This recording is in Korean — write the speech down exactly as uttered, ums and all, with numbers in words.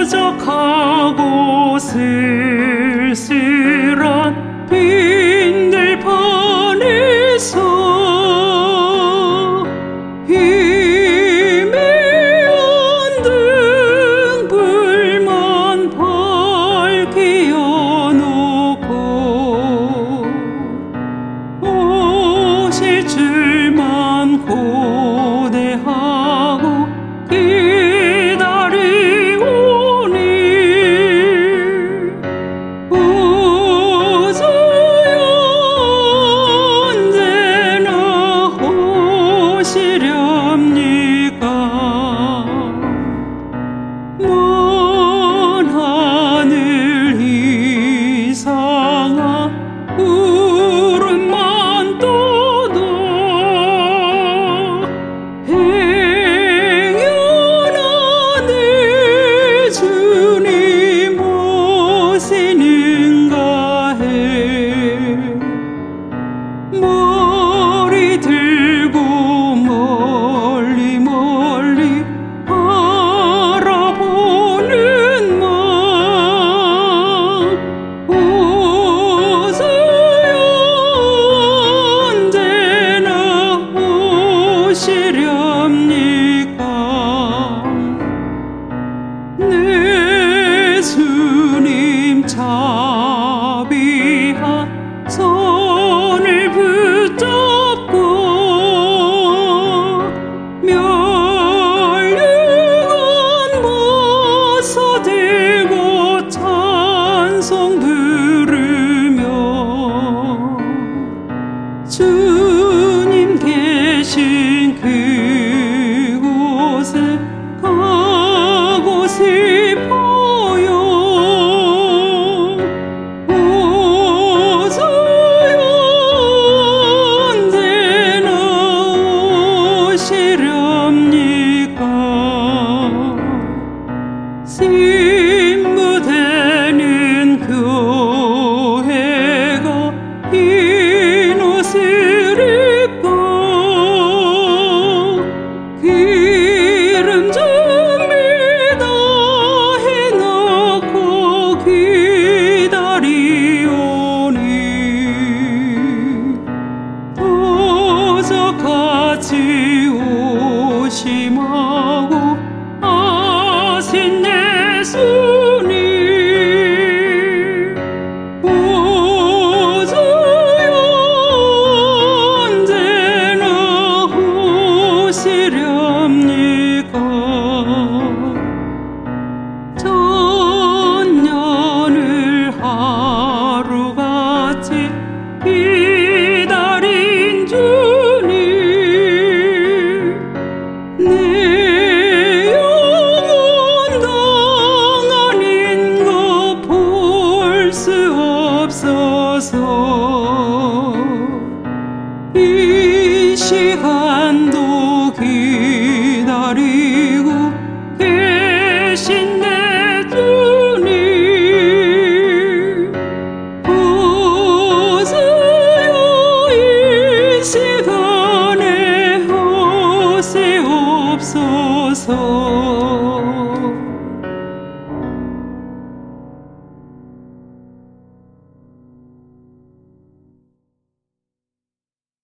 도적하고 쓸쓸한 빈들판에서 희미한 등불만 밝히어 놓고 오실 줄만 고대하고 기다리오니 오소요 언제나 오시렵니까. 먼 하늘 이상한 구름만 떠도 행여나 내 주님 오시는가 해. 머리 들고 멀리 멀리 바라보는 맘 오소요 언제나 오시렵니까. 내 주님 자비한 손을 붙잡고 멸류관 모서 들고 찬송 부르며 주님 계신 그곳에 가고 싶어요. 오소요 언제나 오시렵니까. 신부되는 교회가 흰 옷을 입고 기름 준비 다 해놓고 기다리오니 도적같이 오심하고 아신 예수님 오소요 언제나 오시렵니까. 천년을 하루같이 기다린 주님 내 영혼 당하는 거 볼 수 없어서 이 시간도 기다리고 계신 내 주님 오소요 이 시간에 오시옵소서.